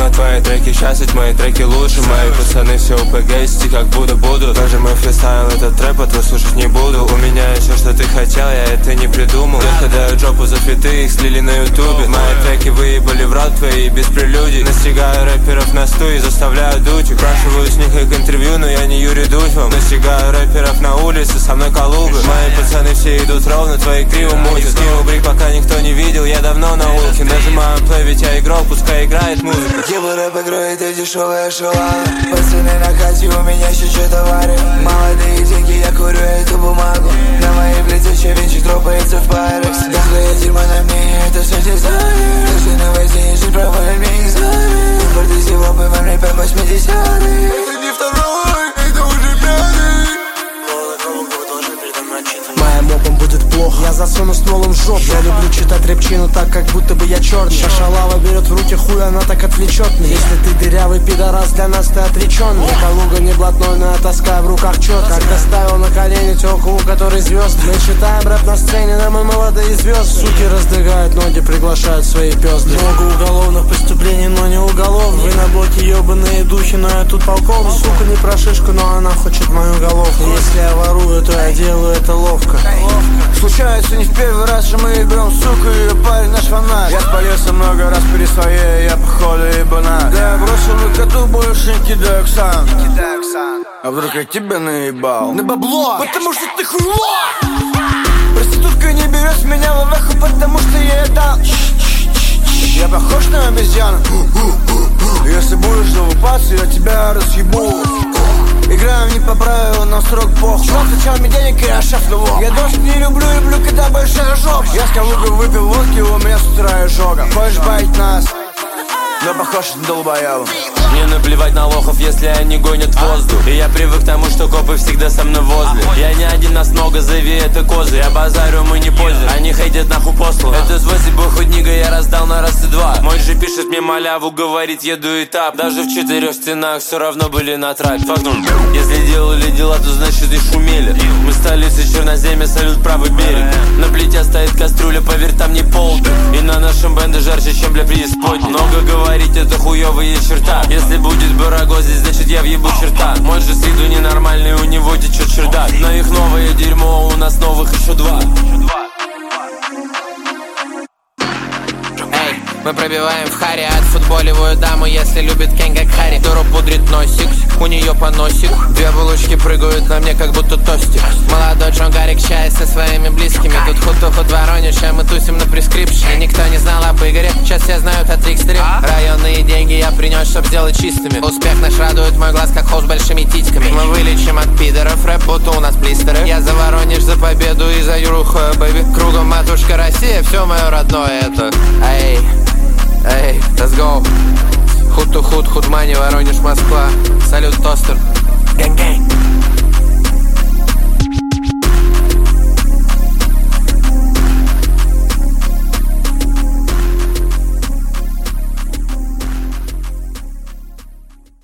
на твои треки, сейчас ведь мои треки лучше. Мои пацаны все УПГ, как будто будут. Даже мой фристайл, этот рэп, а твой слушать не буду. У меня все, что ты хотел, я это не придумал. Я даю жопу за фиты, их слили на ютубе. Мои треки выебали в рот твои без прелюдий. Настигаю рэперов на сту и заставляю дуть. Спрашиваю с них их интервью, но я не Юрий Дудь вам. Настигаю рэперов на улице, со мной Калуга. Мои пацаны все идут ровно, твои криво мутят. Скинул брик, пока никто не видел, я давно на улке. Нажимаю плей, ведь я игрок, пускай играет музыка. Ебло рэп играет и дешевая шалава. Пацаны на хате, у меня еще что-то варят. Молодые деньги, я курю эту бумагу. На моей плите чевенчик тропается в парекс. Дохлое дерьмо на мне, это все дизайн. Даже на войне жизнь провалит мне экзамен. Импорт из Европы, вам рэпер 80-х. Это не второй, это уже пятый. Моим мопом будет плохо, я засуну стволом в жопу. Я люблю читать рэпчину так, как будто бы я черный. Шашалава берет в руки хуй, она так отвлечет меня. Если ты дырявый пидорас, для нас ты отреченный. Калуга не блатной, но я таскаю в руках чёт. Когда ставил на колени тёлку, у которой звезд. Мы читаем рэп на сцене, но мы молодые звезды. Суки раздвигают ноги, приглашают свои пёзды. Много уголовных преступлений, но не уголовных. Вы на блоке ёбаные духи, но я тут полковник. Сука не про шишку, но она хочет мою головку. Если я ворую, то я делаю это ловко. Случается не в первый раз, что мы берем суку и парень наш фонарь. Я спалился много раз перед своей, я походу ебана. Да я бросил выкату, больше не кидаю сам. А вдруг я тебя наебал? На бабло, потому что ты хуйло. Проститутка не берет с меня лаваху, потому что я дал. Я похож на обезьяну. Если будешь залупаться, я тебя разъебу. Играем не по правилам, но срок бог. Чувак зачал мне денег, и я шеф львов. Я дождь не люблю, когда большая жопа. Я с Калугой выпил водки, у меня с утра изжога. Хочешь баить нас, но похож на долбоебу. Мне наплевать на лохов, если они гонят воздух. И я привык к тому, что копы всегда со мной возле. Я не один, нас много, зови это козы. Я базарю, мы не позер, они хейтят нахуй послу. Это свой бой хоть нига, я раздал на раз и два. Мой же пишет мне маляву, говорит, еду этап. Даже в 4 стенах все равно были на трапе. Фактум, если делали дела, то значит и шумели. Мы столица Черноземья, салют правый берег. На плите стоит кастрюля, поверь, там не полдник. И на нашем бенде жарче, чем для преисподней. Много говорить, это хуёвые черта. Если будет барагозить, значит я въебу черта. Мой же с виду ненормальный, у него течет чердак. Но их новое дерьмо, у нас новых еще два. Мы пробиваем в харе, отфутболиваю даму, если любит Кен как Харри. Дуру пудрит носик, у нее поносик. 2 булочки прыгают на мне, как будто тостик. Молодой Джон Гарик чай со своими близкими. Тут худ-тухуд Воронеж, а мы тусим на прескрипшене. Никто не знал об Игоре, сейчас все знают о Трикстере. Районные деньги я принес, чтоб сделать чистыми. Успех наш радует мой глаз, как холл с большими титьками. Мы вылечим от пидоров, рэп, будто у нас блистеры. Я за Воронеж, за победу и за Юру Хоя, бэйби. Кругом матушка Россия, все мое родное это. Эй, let's go. Худ-то худ, худ-мани, Воронеж, Москва. Салют, тостер. Гэнг-гэнг.